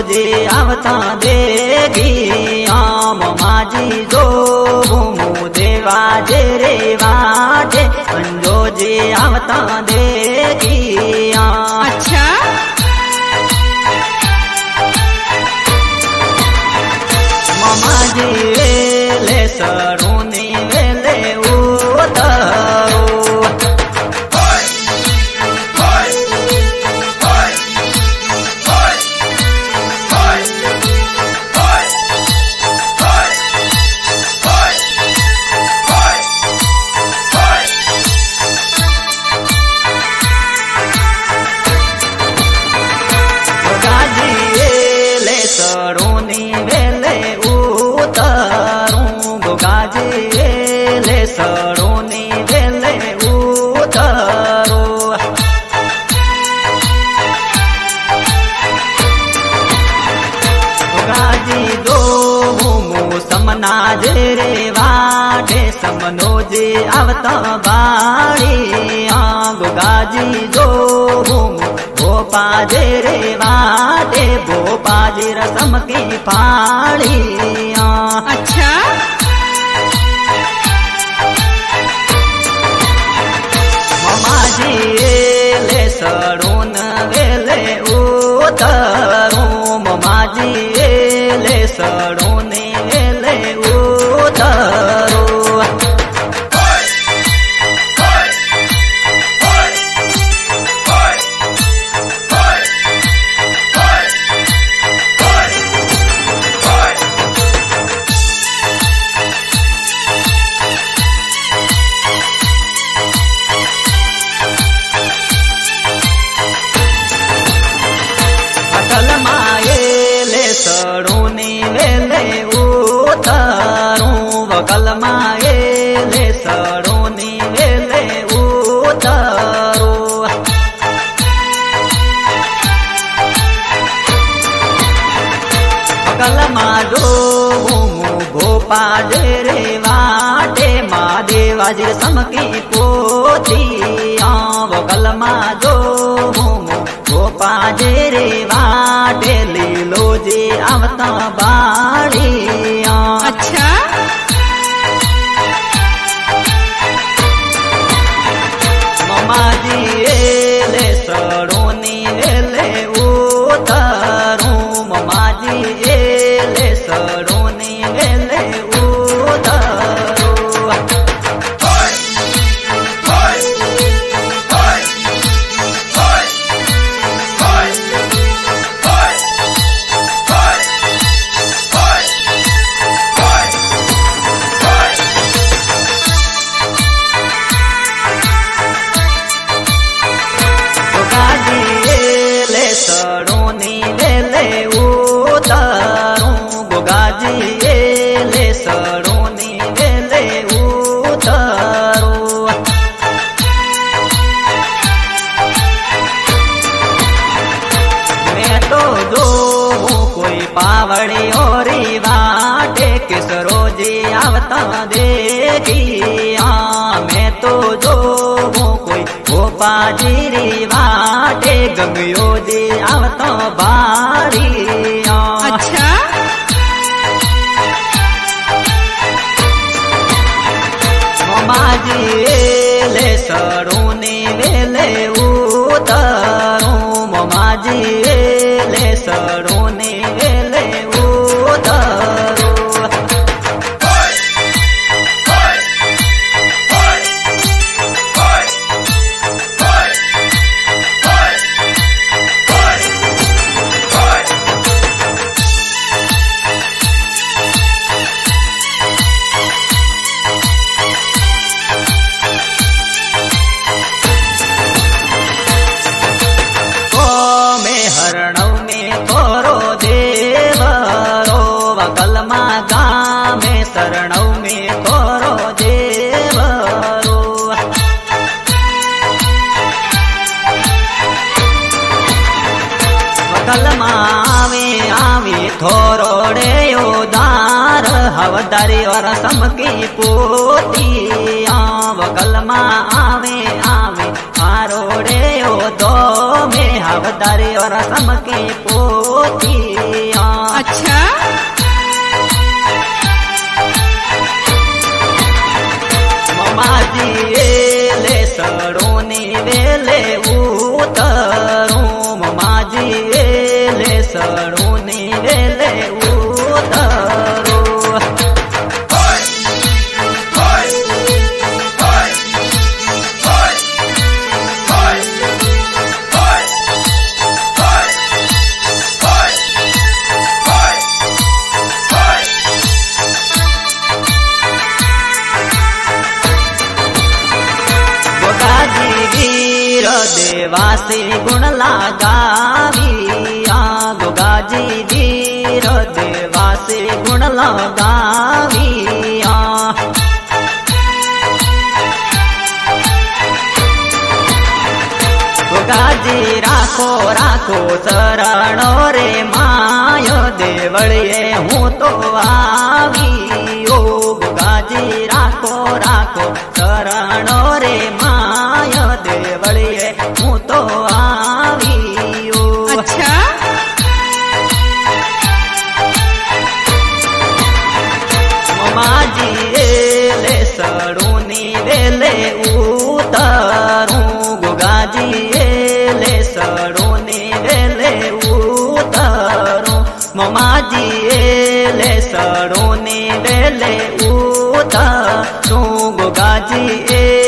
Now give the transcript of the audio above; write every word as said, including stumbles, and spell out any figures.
जी आवता देगी आम माजी जो घूमू देवा जे रे वाजे अंजो जी आवता देगी। अच्छा मामा जी ले सरूनी वेले उतरो सरोनी वेले उतरू गाजी ले सरोनी वेले उतरू गाजी दो मु समना जे रे वाडे समनो जे आवता बाड़ी आग गाजी दो भोपा जे रे वाटे भोपा जी रसम की पाड़ी। अच्छा मामा जी ले सरून वेले उतरू मामा जी ले सरून वेले उतरू सरोनी वेले उतरू बगल माए ले सरोनी वेले उतरू बगल मा जो भोपा जे रे वाटे महादेवा जी समकी पोती बगल मा जो भोपा जे रे वाटे लीलो जी आवता बाड़ी। अच्छा मामा जी ले सरोनी वेले उतरू मामा जी ले सरोनी वेले उतरू सरोनी वेले उतरू गोगाजी ले सरोनी वेले उतरू मैं तो जो कोई पावड़ी ओरी वाटे किसरो जी आवता देगी मैं तो जो कोई भोपा जी री वाटे गंगयो जी आवता बाड़ी। अच्छा मामा जी ले सरोनी वेले उतरू मामा जी ले सरोनी वेले उतरू हरणव में थोरो देवरो वकलमा गाँव में शरणव में थोरो देवरो वकलमा आवे आवे थोरोड़े उदार हवदारी और समकी पोती वकलमा आवे आवे आरोड़े ओ दो में हवदारी और समकी पोती। अच्छा ममाजी एले सड़ोनी वेले उतरू ममाजी एले सड़ोनी वेले उतरू देवासी गुण लगाविया गोगाजी वीर देवासी गुण लगाविया गोगाजी राखो राखो शरणो रे मायो देवड़िए हूँ तो आवियो गोगाजी राखो राखो शरणो रे मायो देवड़िए हूँ तो आवियो अच्छा ममाजी एले सड़ूनी वेले उतरू गोगाजी एले सड़ूनी वेले उतरू ममाजी एले सड़ूनी वेले उतरू गोगाजी